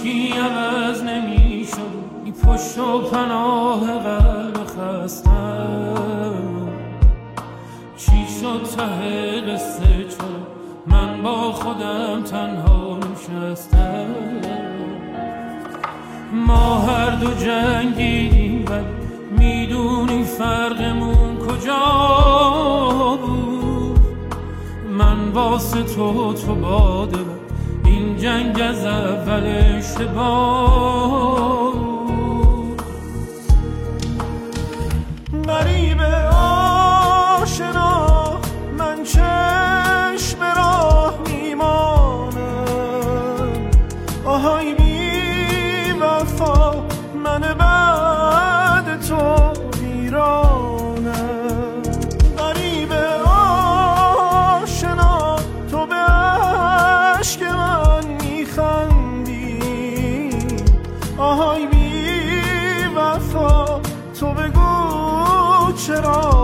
هیچی عوض نمی شد، ای پشت و پناه قلب خستم. چی شد ته قصه چرا من با خودم تنها نشستم؟ ما هر دو جنگیدیم ولی میدونی فرقمون کجا بود؟ من واسه تو باده بود، این جنگ از اول اشتباه بود. غریب آشنا من چشم راه میمانم، آهای بی وفا من بعد تو ویرانم. غریب آشنا تو به عشق من میخندی، آهای بی وفا تو بگو چرا